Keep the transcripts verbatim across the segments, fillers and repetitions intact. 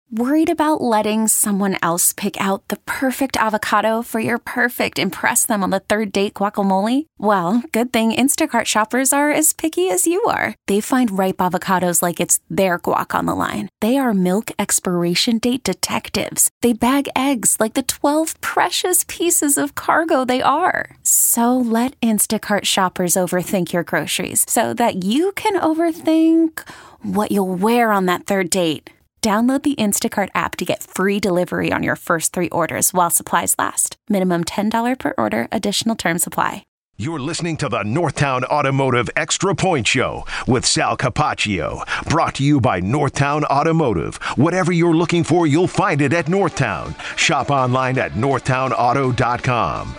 Worried about letting someone else pick out the perfect avocado for your perfect impress them on the third date guacamole? Well, good thing Instacart shoppers are as picky as you are. They find ripe avocados like it's their guac on the line. They are milk expiration date detectives. They bag eggs like the twelve precious pieces of cargo they are. So let Instacart shoppers overthink your groceries so that you can overthink what you'll wear on that third date. Download the Instacart app to get free delivery on your first three orders while supplies last. Minimum ten dollars per order. Additional terms apply. You're listening to the Northtown Automotive Extra Point Show with Sal Capaccio. Brought to you by Northtown Automotive. Whatever you're looking for, you'll find it at Northtown. Shop online at northtown auto dot com.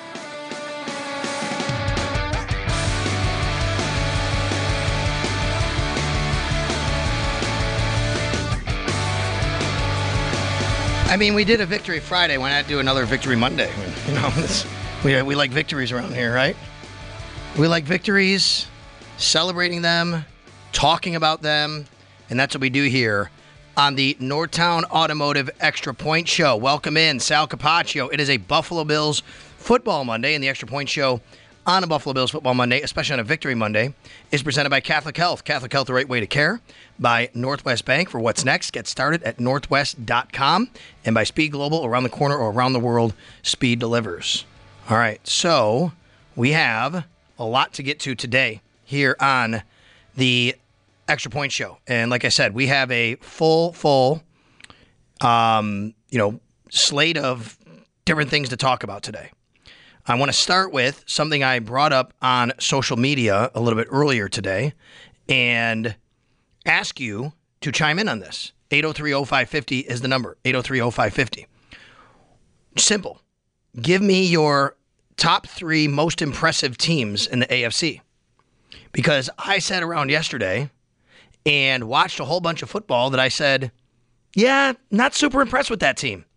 I mean, we did a Victory Friday. Why not do another Victory Monday? You know, it's, we we like victories around here, right? We like victories, celebrating them, talking about them, and that's what we do here on the Northtown Automotive Extra Point Show. Welcome in, Sal Capaccio. It is a Buffalo Bills football Monday, and the Extra Point Show on a Buffalo Bills football Monday, especially on a Victory Monday, is presented by Catholic Health. Catholic Health, the right way to care. By Northwest Bank for what's next. Get started at northwest dot com. And by Speed Global, around the corner or around the world, Speed delivers. All right, so we have a lot to get to today here on the Extra Point Show. And like I said, we have a full, full, um, you know, slate of different things to talk about today. I want to start with something I brought up on social media a little bit earlier today and ask you to chime in on this. eight oh three oh five five oh is the number. eight oh three oh five five oh. Simple. Give me your top three most impressive teams in the A F C. Because I sat around yesterday and watched a whole bunch of football that I said, yeah, not super impressed with that team.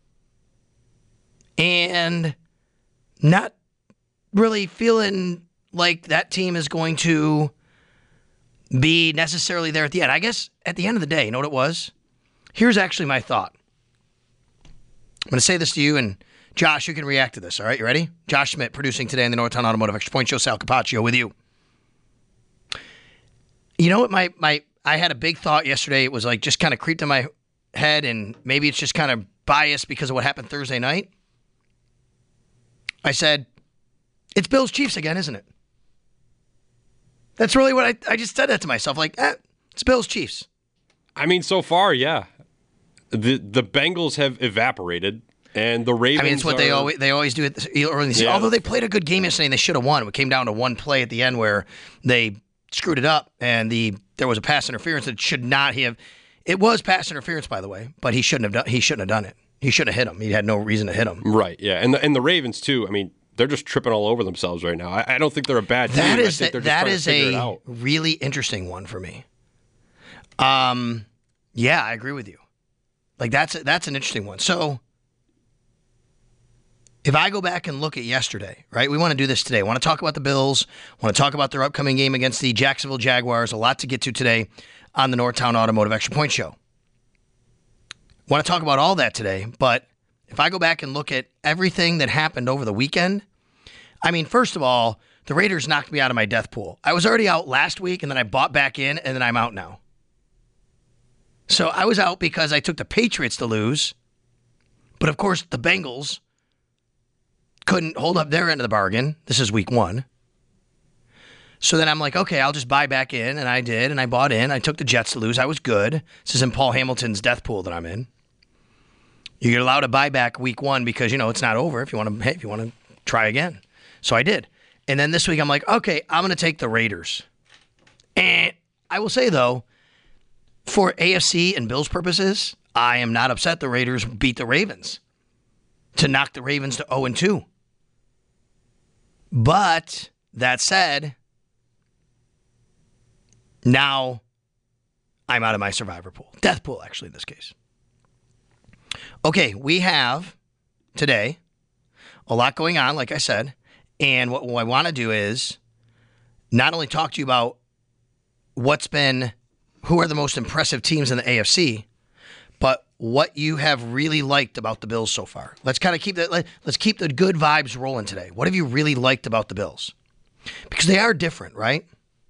And not really feeling like that team is going to be necessarily there at the end. I guess at the end of the day, you know what it was? Here's actually my thought. I'm going to say this to you, and Josh, you can react to this. All right, you ready? Josh Schmidt, producing today in the Northtown Automotive Extra Point Show. Sal Capaccio with you. You know what? My my I had a big thought yesterday. It was like just kind of creeped in my head, and maybe it's just kind of biased because of what happened Thursday night. I said, it's Bills Chiefs again, isn't it? That's really what I, I just said that to myself. Like, eh, it's Bills Chiefs. I mean, so far, yeah. The the Bengals have evaporated, and the Ravens I mean, it's what are, they always they always do it early in the season. Yeah. Although they played a good game yesterday and they should have won. It came down to one play at the end where they screwed it up, and the there was a pass interference that should not have. It was pass interference, by the way, but he shouldn't have done. He shouldn't have done it. He should have hit him. He had no reason to hit him. Right. Yeah, and the, and the Ravens too. I mean, they're just tripping all over themselves right now. I, I don't think they're a bad team. That I is think they're just that trying is to figure it a out. really interesting one for me. Um, yeah, I agree with you. Like that's that's an interesting one. So if I go back and look at yesterday, right? We want to do this today. I want to talk about the Bills. I want to talk about their upcoming game against the Jacksonville Jaguars. A lot to get to today on the Northtown Automotive Extra Point Show. I want to talk about all that today, but if I go back and look at everything that happened over the weekend, I mean, first of all, the Raiders knocked me out of my death pool. I was already out last week, and then I bought back in, and then I'm out now. So I was out because I took the Patriots to lose, but of course the Bengals couldn't hold up their end of the bargain. This is week one. So then I'm like, okay, I'll just buy back in, and I did, and I bought in. I took the Jets to lose. I was good. This is in Paul Hamilton's death pool that I'm in. You're allowed to buy back week one because, you know, it's not over if you want to, hey, if you want to try again. So I did. And then this week I'm like, okay, I'm going to take the Raiders. And I will say, though, for A F C and Bills purposes, I am not upset the Raiders beat the Ravens to knock the Ravens to oh and two. But that said, now I'm out of my survivor pool. Death pool, actually, in this case. Okay, we have today a lot going on, like I said. And what, what I want to do is not only talk to you about what's been, who are the most impressive teams in the A F C, but what you have really liked about the Bills so far. Let's kind of keep that. Let, let's keep the good vibes rolling today. What have you really liked about the Bills? Because they are different, right?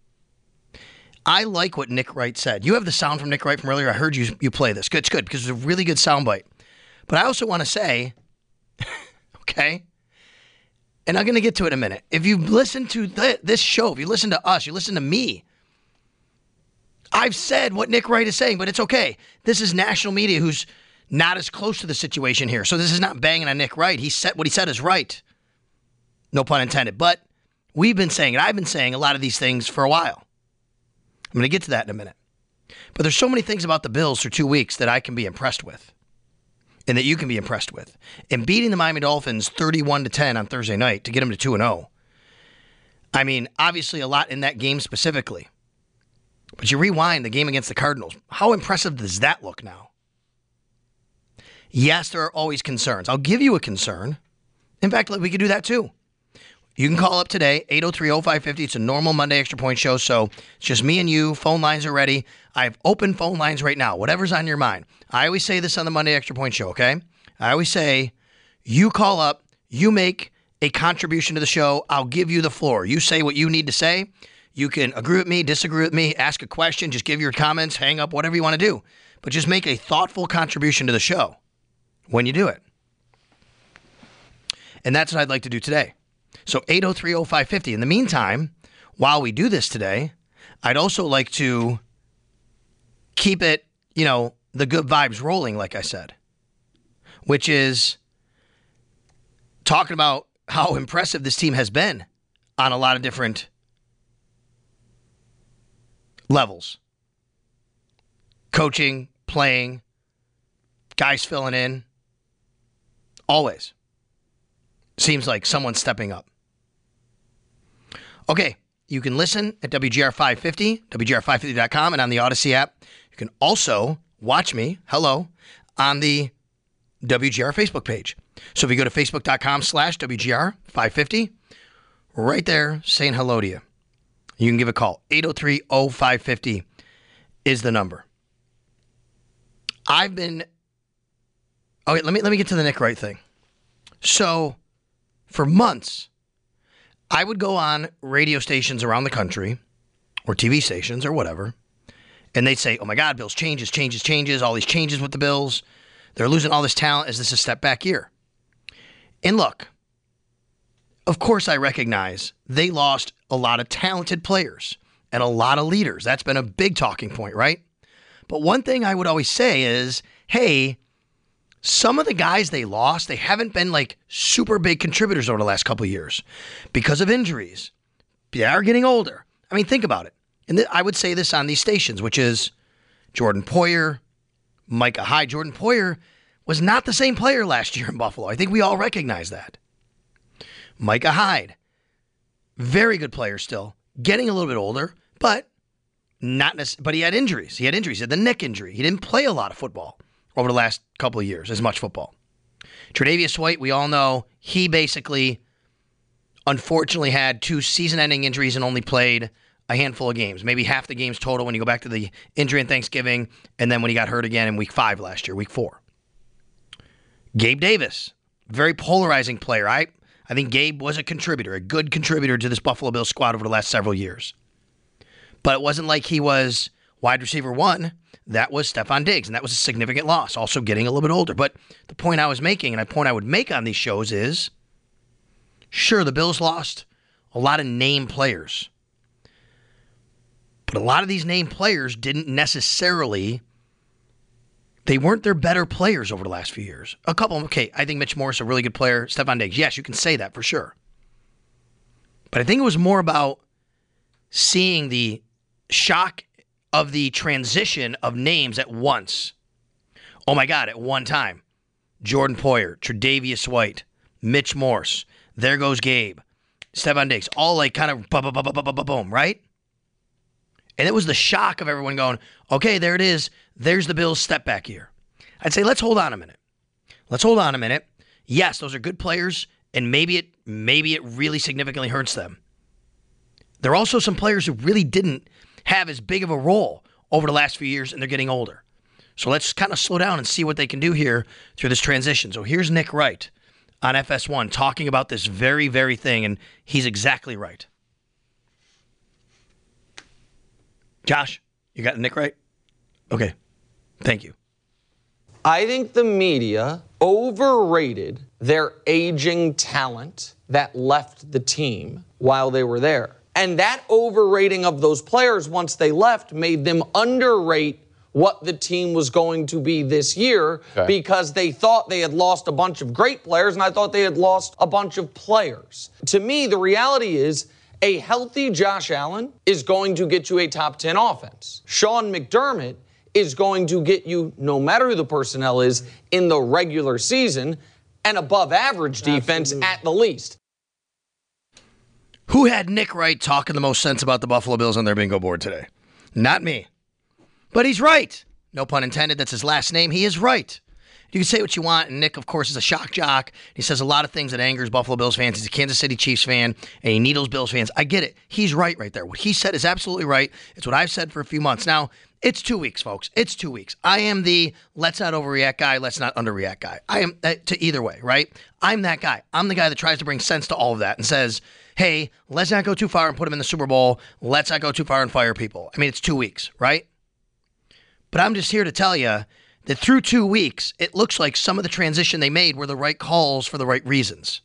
I like what Nick Wright said. You have the sound from Nick Wright from earlier. I heard you you play this. Good, it's good because it's a really good soundbite. But I also want to say, okay, and I'm going to get to it in a minute. If you listen to th- this show, if you listen to us, you listen to me, I've said what Nick Wright is saying, but it's okay. This is national media who's not as close to the situation here. So this is not banging on Nick Wright. He said what he said is right. No pun intended. But we've been saying it. I've been saying a lot of these things for a while. I'm going to get to that in a minute. But there's so many things about the Bills for two weeks that I can be impressed with and that you can be impressed with. And beating the Miami Dolphins thirty-one to ten on Thursday night to get them to two and oh. I mean, obviously a lot in that game specifically. But you rewind the game against the Cardinals. How impressive does that look now? Yes, there are always concerns. I'll give you a concern. In fact, we could do that too. You can call up today, eight oh three oh five five oh. It's a normal Monday Extra Point show, so it's just me and you. Phone lines are ready. I have open phone lines right now. Whatever's on your mind. I always say this on the Monday Extra Point show, okay? I always say, you call up, you make a contribution to the show, I'll give you the floor. You say what you need to say. You can agree with me, disagree with me, ask a question, just give your comments, hang up, whatever you want to do. But just make a thoughtful contribution to the show when you do it. And that's what I'd like to do today. So eight oh three oh five five oh. In the meantime, while we do this today, I'd also like to keep it, you know, the good vibes rolling, like I said, which is talking about how impressive this team has been on a lot of different levels. Coaching, playing, guys filling in. Always. Seems like someone's stepping up. Okay, you can listen at W G R five fifty, W G R five fifty dot com, and on the Odyssey app. You can also watch me, hello, on the W G R Facebook page. So if you go to facebook.com slash WGR550, right there saying hello to you. You can give a call. eight oh three oh five five oh is the number. I've been... Okay, let me let me get to the Nick Wright thing. So, for months, I would go on radio stations around the country, or T V stations, or whatever, and they'd say, oh my God, Bills changes, changes, changes, all these changes with the Bills. They're losing all this talent. Is this a step back year? And look, of course I recognize they lost a lot of talented players and a lot of leaders. That's been a big talking point, right? But one thing I would always say is, hey, some of the guys they lost, they haven't been like super big contributors over the last couple of years because of injuries. They are getting older. I mean, think about it. And th- I would say this on these stations, which is Jordan Poyer, Micah Hyde. Jordan Poyer was not the same player last year in Buffalo. I think we all recognize that. Micah Hyde, very good player still, getting a little bit older, but not necessarily. But he had injuries. He had injuries. He had the neck injury. He didn't play a lot of football over the last couple of years, as much football. Tre'Davious White, we all know, he basically, unfortunately, had two season-ending injuries and only played a handful of games, maybe half the games total when you go back to the injury in Thanksgiving, and then when he got hurt again in week five last year, week four. Gabe Davis, very polarizing player. I, I think Gabe was a contributor, a good contributor to this Buffalo Bills squad over the last several years. But it wasn't like he was wide receiver one. That was Stephon Diggs, and that was a significant loss, also getting a little bit older. But the point I was making, and the point I would make on these shows is, sure, the Bills lost a lot of name players. But a lot of these name players didn't necessarily, they weren't their better players over the last few years. A couple of them, okay, I think Mitch Morse, a really good player. Stephon Diggs, yes, you can say that for sure. But I think it was more about seeing the shock of the transition of names at once. Oh my God, at one time. Jordan Poyer, Tre'Davious White, Mitch Morse, there goes Gabe, Stephon Diggs, all like kind of boom, boom, boom, boom, boom, boom, right? And it was the shock of everyone going, okay, there it is. There's the Bills' step back year. I'd say, let's hold on a minute. Let's hold on a minute. Yes, those are good players, and maybe it maybe it really significantly hurts them. There are also some players who really didn't have as big of a role over the last few years, and they're getting older. So let's kind of slow down and see what they can do here through this transition. So here's Nick Wright on F S one talking about this very, very thing, and he's exactly right. Josh, you got Nick Wright? Okay. Thank you. I think the media overrated their aging talent that left the team while they were there. And that overrating of those players once they left made them underrate what the team was going to be this year okay. because they thought they had lost a bunch of great players, and I thought they had lost a bunch of players. To me, the reality is a healthy Josh Allen is going to get you a top ten offense. Sean McDermott is going to get you, no matter who the personnel is, in the regular season, an above average defense Absolutely. At the least. Who had Nick Wright talking the most sense about the Buffalo Bills on their bingo board today? Not me. But he's right. No pun intended. That's his last name. He is right. You can say what you want, and Nick, of course, is a shock jock. He says a lot of things that angers Buffalo Bills fans. He's a Kansas City Chiefs fan, and he needles Bills fans. I get it. He's right right there. What he said is absolutely right. It's what I've said for a few months. Now, it's two weeks, folks. It's two weeks. I am the let's not overreact guy, let's not underreact guy. I am uh, to either way, right? I'm that guy. I'm the guy that tries to bring sense to all of that and says, hey, let's not go too far and put him in the Super Bowl. Let's not go too far and fire people. I mean, it's two weeks, right? But I'm just here to tell you that through two weeks, it looks like some of the transition they made were the right calls for the right reasons.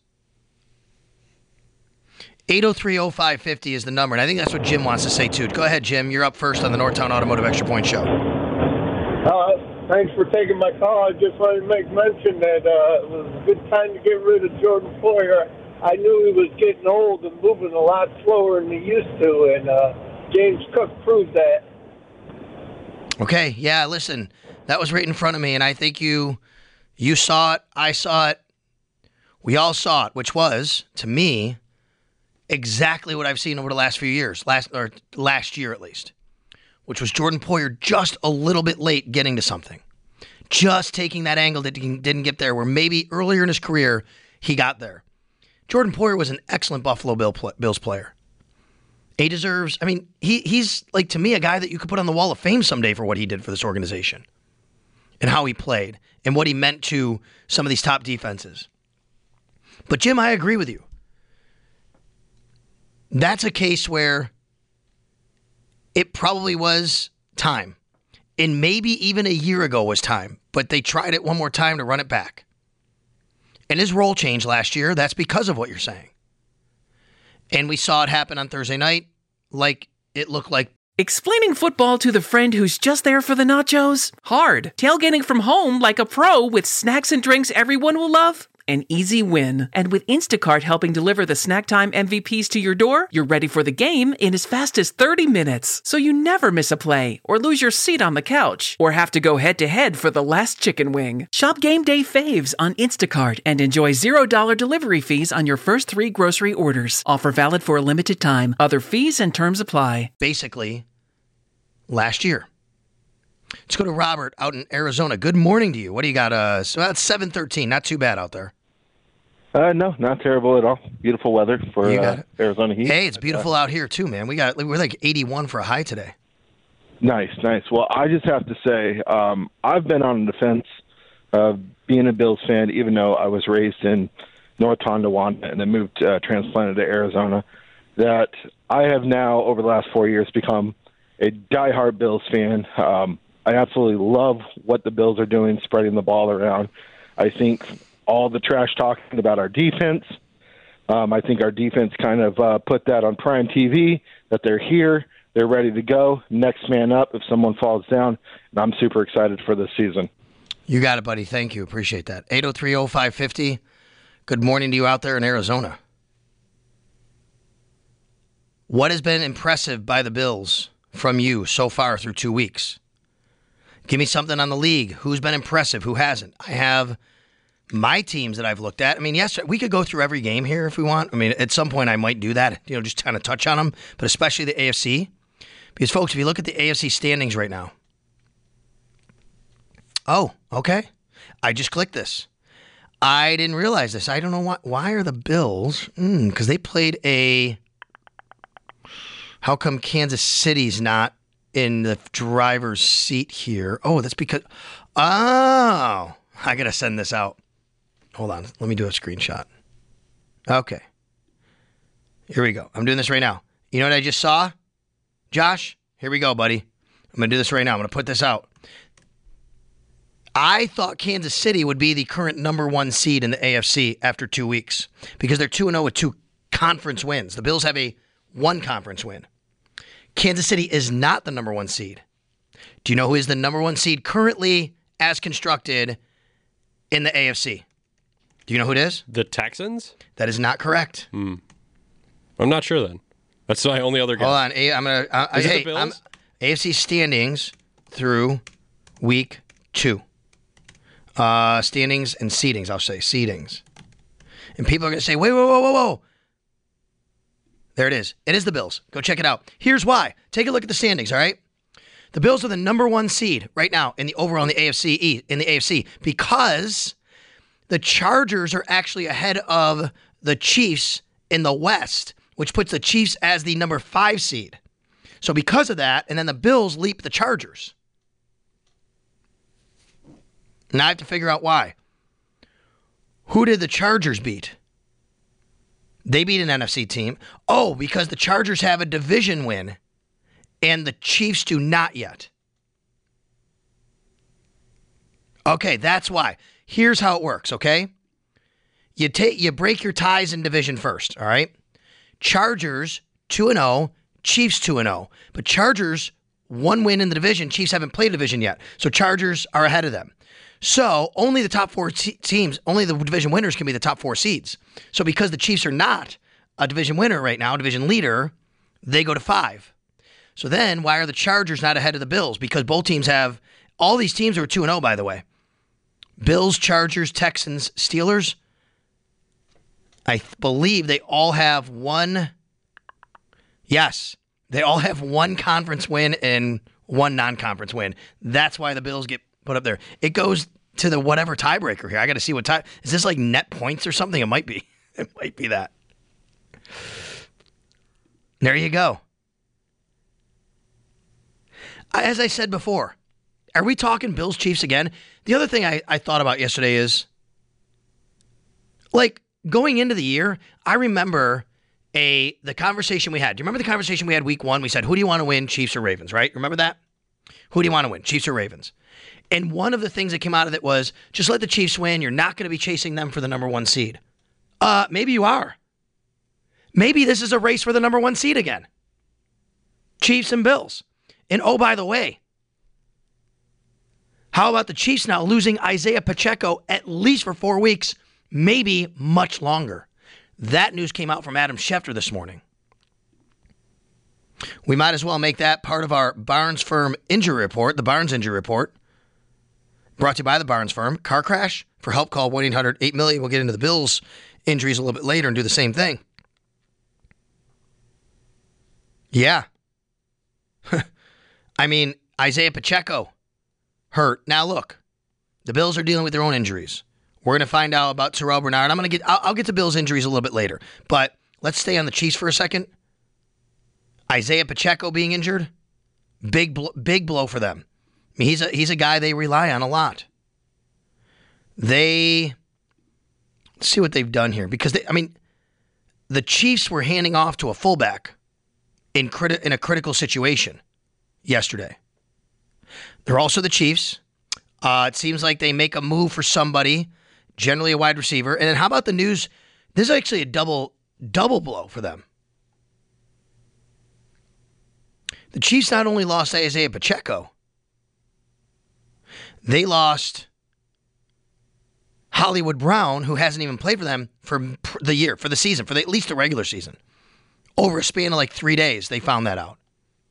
eight oh three oh five fifty is the number, and I think that's what Jim wants to say, too. Go ahead, Jim. You're up first on the Northtown Automotive Extra Point Show. Uh, thanks for taking my call. I just wanted to make mention that uh, it was a good time to get rid of Jordan Poyer. I knew he was getting old and moving a lot slower than he used to, and uh, James Cook proved that. Okay, yeah, listen, that was right in front of me, and I think you you saw it, I saw it, we all saw it, which was, to me, exactly what I've seen over the last few years, last or last year at least, which was Jordan Poyer just a little bit late getting to something, just taking that angle that he didn't get there, where maybe earlier in his career he got there. Jordan Poyer was an excellent Buffalo Bill play, Bills player. He deserves, I mean, he he's, like, to me, a guy that you could put on the Wall of Fame someday for what he did for this organization and how he played and what he meant to some of these top defenses. But, Jim, I agree with you. That's a case where it probably was time. And maybe even a year ago was time. But they tried it one more time to run it back. And his role changed last year. That's because of what you're saying. And we saw it happen on Thursday night, like it looked like. Explaining football to the friend who's just there for the nachos? Hard. Tailgating from home like a pro with snacks and drinks everyone will love? An easy win. And with Instacart helping deliver the snack time M V Ps to your door, you're ready for the game in as fast as thirty minutes. So you never miss a play, or lose your seat on the couch, or have to go head-to-head for the last chicken wing. Shop Game Day Faves on Instacart and enjoy zero dollars delivery fees on your first three grocery orders. Offer valid for a limited time. Other fees and terms apply. Basically, last year. Let's go to Robert out in Arizona. Good morning to you. What do you got? Uh, so that's seven thirteen. Not too bad out there. Uh, no, not terrible at all. Beautiful weather for uh, Arizona heat. Hey, it's beautiful uh, out here too, man. We got we're like eighty-one for a high today. Nice, nice. Well, I just have to say, um, I've been on the fence of being a Bills fan, even though I was raised in North Tonawanda and then moved uh, transplanted to Arizona. That I have now, over the last four years, become a diehard Bills fan. Um, I absolutely love what the Bills are doing, spreading the ball around. I think all the trash talking about our defense, um, I think our defense kind of uh, put that on prime T V, that they're here, they're ready to go, next man up if someone falls down, and I'm super excited for this season. You got it, buddy. Thank you. Appreciate that. eight oh three oh five fifty. Good morning to you out there in Arizona. What has been impressive by the Bills from you so far through two weeks? Give me something on the league. Who's been impressive? Who hasn't? I have my teams that I've looked at. I mean, yes, we could go through every game here if we want. I mean, at some point I might do that, you know, just kind of touch on them, but especially the A F C. Because, folks, if you look at the A F C standings right now. Oh, okay. I just clicked this. I didn't realize this. I don't know why. Why are the Bills? Because mm, they played a. How come Kansas City's not in the driver's seat here. Oh, that's because. Oh, I gotta send this out. Hold on, let me do a screenshot. Okay, here we go. I'm doing this right now. You know what I just saw, Josh? Here we go, buddy. I'm gonna do this right now. I'm gonna put this out. I thought Kansas City would be the current number one seed in the A F C after two weeks because they're two and oh with two conference wins. The Bills have a one conference win. Kansas City is not the number one seed. Do you know who is the number one seed currently as constructed in the A F C? Do you know who it is? The Texans? That is not correct. Hmm. I'm not sure then. That's my only other guess. Hold on. I'm gonna. Uh, is hey, it the Bills? I'm, A F C standings through week two. Uh, standings and seedings, I'll say. Seedings. And people are going to say, wait, whoa, whoa, whoa, whoa. There it is. It is the Bills. Go check it out. Here's why. Take a look at the standings, all right? The Bills are the number one seed right now in the overall in the A F C in the A F C because the Chargers are actually ahead of the Chiefs in the West, which puts the Chiefs as the number five seed. So because of that, and then the Bills leap the Chargers. Now I have to figure out why. Who did the Chargers beat? They beat an N F C team. Oh, because the Chargers have a division win and the Chiefs do not yet. Okay, that's why. Here's how it works, okay? You take you break your ties in division first, all right? Chargers two and oh, Chiefs two and oh. But Chargers one win in the division, Chiefs haven't played a division yet. So Chargers are ahead of them. So only the top four te- teams, only the division winners can be the top four seeds. So because the Chiefs are not a division winner right now, division leader, they go to five. So then why are the Chargers not ahead of the Bills? Because both teams have, all these teams are two and oh, by the way. Bills, Chargers, Texans, Steelers. I th- believe they all have one. Yes, they all have one conference win and one non-conference win. That's why the Bills get put up there. It goes to the whatever tiebreaker here. I got to see what tie. Is this like net points or something? It might be. It might be that. There you go. As I said before, are we talking Bills Chiefs again? The other thing I, I thought about yesterday is, like, going into the year, I remember a the conversation we had. Do you remember the conversation we had week one? We said, who do you want to win, Chiefs or Ravens, right? Remember that? Who do you want to win, Chiefs or Ravens? And one of the things that came out of it was, just let the Chiefs win. You're not going to be chasing them for the number one seed. Uh, maybe you are. Maybe this is a race for the number one seed again. Chiefs and Bills. And oh, by the way, how about the Chiefs now losing Isaiah Pacheco at least for four weeks, maybe much longer? That news came out from Adam Schefter this morning. We might as well make that part of our Barnes Firm injury report, the Barnes injury report, brought to you by the Barnes Firm. Car crash? For help, call one eight hundred eight million. We'll get into the Bills' injuries a little bit later and do the same thing. Yeah. I mean, Isaiah Pacheco hurt. Now look, the Bills are dealing with their own injuries. We're going to find out about Terrell Bernard. I'm going to get. I'll, I'll get to Bills' injuries a little bit later, but let's stay on the Chiefs for a second. Isaiah Pacheco being injured, big bl- big blow for them. I mean, he's a he's a guy they rely on a lot. They let's see what they've done here because they. I mean, the Chiefs were handing off to a fullback in criti- in a critical situation yesterday. They're also the Chiefs. Uh, it seems like they make a move for somebody, generally a wide receiver. And then how about the news? This is actually a double double blow for them. The Chiefs not only lost Isaiah Pacheco, they lost Hollywood Brown, who hasn't even played for them for the year, for the season, for the, at least the regular season. Over a span of like three days, they found that out.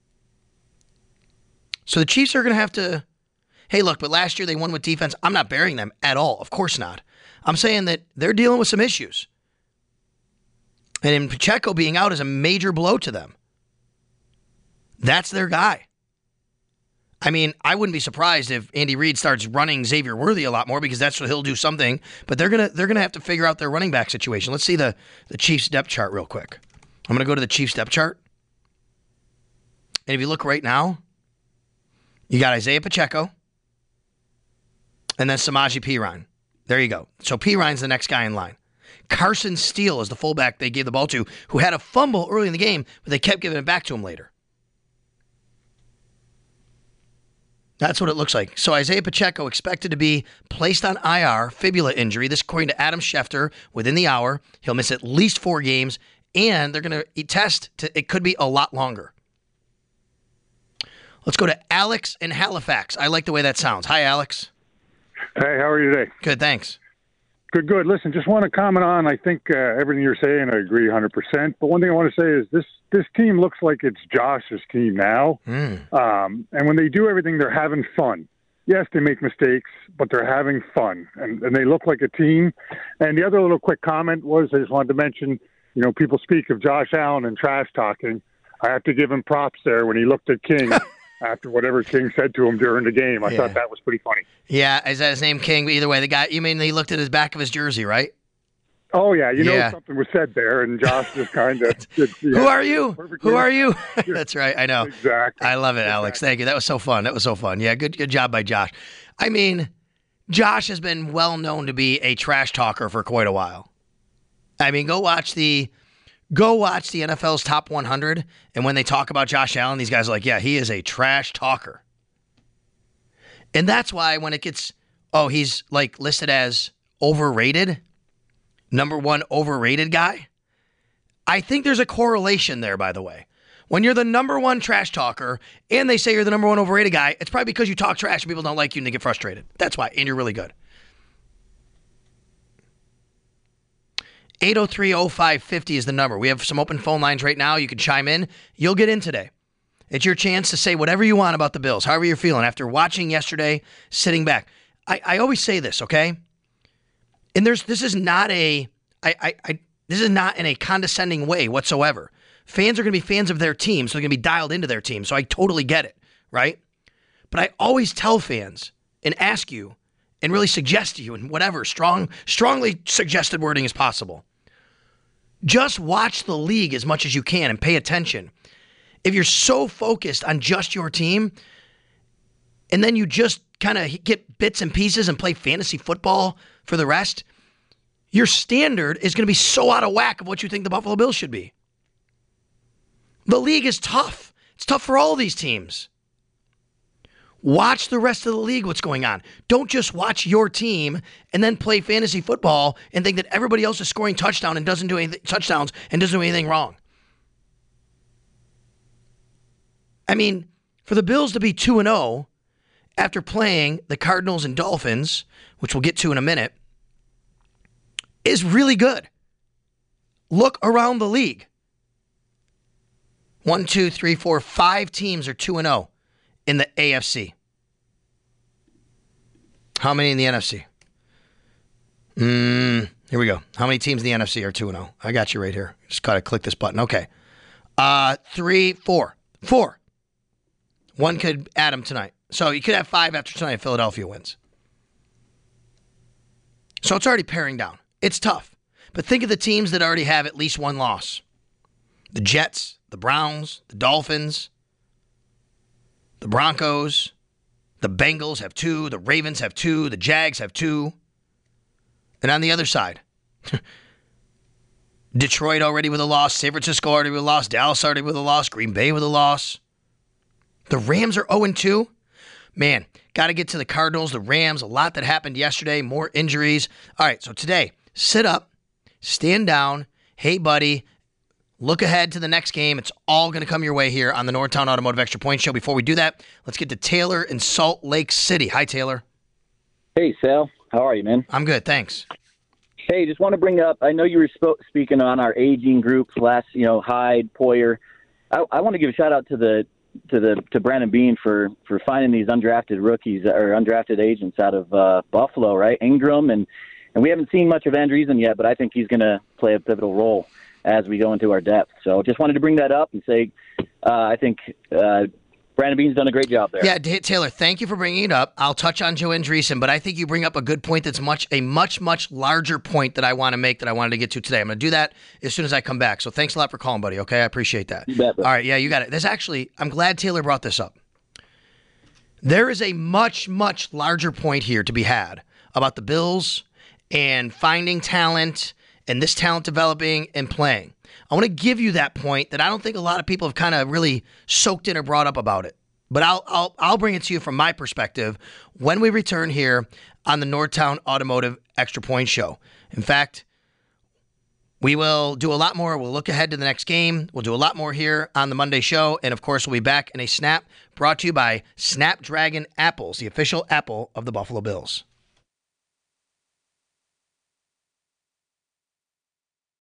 So the Chiefs are going to have to, hey, look, but last year they won with defense. I'm not burying them at all. Of course not. I'm saying that they're dealing with some issues. And in Pacheco being out is a major blow to them. That's their guy. I mean, I wouldn't be surprised if Andy Reid starts running Xavier Worthy a lot more because that's what he'll do something. But they're gonna they're gonna have to figure out their running back situation. Let's see the, the Chiefs depth chart real quick. I'm gonna go to the Chiefs depth chart. And if you look right now, You got Isaiah Pacheco, and then Samaje Perine. There you go. So Perine's the next guy in line. Carson Steele is the fullback they gave the ball to, who had a fumble early in the game, but they kept giving it back to him later. That's what it looks like. So Isaiah Pacheco expected to be placed on I R, fibula injury. This according to Adam Schefter, within the hour. He'll miss at least four games, and they're going to test. To, it could be a lot longer. Let's go to Alex in Halifax. I like the way that sounds. Hi, Alex. Hey, how are you today? Good, thanks. Good, good. Listen, just want to comment on, I think uh, everything you're saying, I agree one hundred percent. But one thing I want to say is this this team looks like it's Josh's team now. Mm. Um, and when they do everything, they're having fun. Yes, they make mistakes, but they're having fun. And, and they look like a team. And the other little quick comment was I just wanted to mention, you know, people speak of Josh Allen and trash talking. I have to give him props there when he looked at King after whatever King said to him during the game. I yeah. thought that was pretty funny. Yeah, is that his name, King? Either way, the guy, you mean he looked at his back of his jersey, right? Oh, yeah. You yeah. know something was said there, and Josh just kind of... yeah, Who are you? Who game. are you? That's right. I know. Exactly. I love it, exactly. Alex. Thank you. That was so fun. That was so fun. Yeah, good good job by Josh. I mean, Josh has been well known to be a trash talker for quite a while. I mean, go watch the... Go watch the N F L's Top one hundred, and when they talk about Josh Allen, these guys are like, yeah, he is a trash talker. And that's why when it gets, oh, he's like listed as overrated, number one overrated guy, I think there's a correlation there, by the way. When you're the number one trash talker and they say you're the number one overrated guy, it's probably because you talk trash and people don't like you and they get frustrated. That's why, and you're really good. eight oh three oh five five oh is the number. We have some open phone lines right now. You can chime in. You'll get in today. It's your chance to say whatever you want about the Bills, however you're feeling after watching yesterday, sitting back. I, I always say this, okay? And there's this is not a I, I, I this is not in a condescending way whatsoever. Fans are going to be fans of their team, so they're going to be dialed into their team. So I totally get it, right? But I always tell fans and ask you and really suggest to you and whatever strong, strongly suggested wording as possible. Just watch the league as much as you can and pay attention. If you're so focused on just your team and then you just kind of get bits and pieces and play fantasy football for the rest, your standard is going to be so out of whack of what you think the Buffalo Bills should be. The league is tough. It's tough for all these teams. Watch the rest of the league, what's going on. Don't just watch your team and then play fantasy football and think that everybody else is scoring touchdown and doesn't do anything, touchdowns and doesn't do anything wrong. I mean, for the Bills to be two and oh after playing the Cardinals and Dolphins, which we'll get to in a minute, is really good. Look around the league. One, two, three, four, five teams are two and oh. In the A F C. How many in the N F C? Mm, here we go. How many teams in the N F C are two and oh? I got you right here. Just gotta click this button. Okay. Uh, three, four. Four. One could add them tonight. So you could have five after tonight if Philadelphia wins. So it's already paring down. It's tough. But think of the teams that already have at least one loss. The Jets, the Browns, the Dolphins, the Broncos, the Bengals have two, the Ravens have two, the Jags have two. And on the other side, Detroit already with a loss, San Francisco already with a loss, Dallas already with a loss, Green Bay with a loss. The Rams are oh and two. Man, got to get to the Cardinals, the Rams, a lot that happened yesterday, more injuries. All right, so today, sit up, stand down. Hey, buddy. Look ahead to the next game. It's all going to come your way here on the Northtown Automotive Extra Point Show. Before we do that, let's get to Taylor in Salt Lake City. Hi, Taylor. Hey, Sal. How are you, man? I'm good, thanks. Hey, just want to bring up, I know you were sp- speaking on our aging groups last, you know, Hyde, Poyer. I, I want to give a shout-out to the to the to Brandon Beane for, for finding these undrafted rookies or undrafted agents out of uh, Buffalo, right? Ingram, and, and we haven't seen much of Andreessen yet, but I think he's going to play a pivotal role as we go into our depth. So just wanted to bring that up and say uh, I think uh, Brandon Beane's done a great job there. Yeah, Taylor, thank you for bringing it up. I'll touch on Joe Andreessen, but I think you bring up a good point that's much a much, much larger point that I want to make that I wanted to get to today. I'm going to do that as soon as I come back. So thanks a lot for calling, buddy, okay? I appreciate that. You bet, bro. All right, yeah, you got it. There's actually, I'm glad Taylor brought this up. There is a much, much larger point here to be had about the Bills and finding talent and this talent developing and playing. I want to give you that point that I don't think a lot of people have kind of really soaked in or brought up about it. But I'll I'll I'll bring it to you from my perspective when we return here on the Northtown Automotive Extra Point Show. In fact, we will do a lot more. We'll look ahead to the next game. We'll do a lot more here on the Monday show. And, of course, we'll be back in a Snap brought to you by Snapdragon Apples, the official apple of the Buffalo Bills.